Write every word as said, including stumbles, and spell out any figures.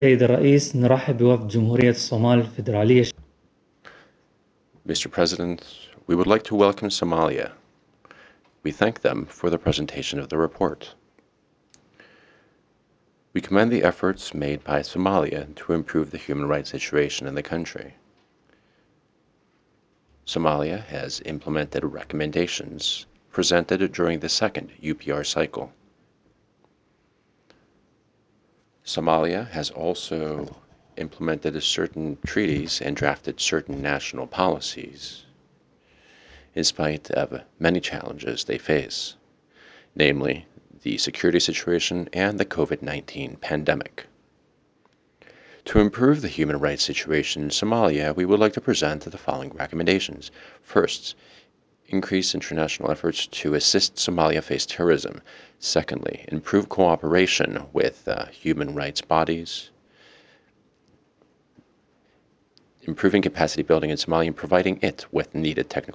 سيد الرئيس، نرحب بوفد جمهورية الصومال الفيدرالية. Mister President, we would like to welcome Somalia. We thank them for the presentation of the report. We commend the efforts made by Somalia to improve the human rights situation in the country. Somalia has implemented recommendations presented during the second U P R cycle. Somalia has also implemented certain treaties and drafted certain national policies in spite of many challenges they face, namely the security situation and the COVID nineteen pandemic. To improve the human rights situation in Somalia, we would like to present the following recommendations. First, increase international efforts to assist Somalia face terrorism. Secondly, improve cooperation with uh, human rights bodies, improving capacity building in Somalia and providing it with needed technical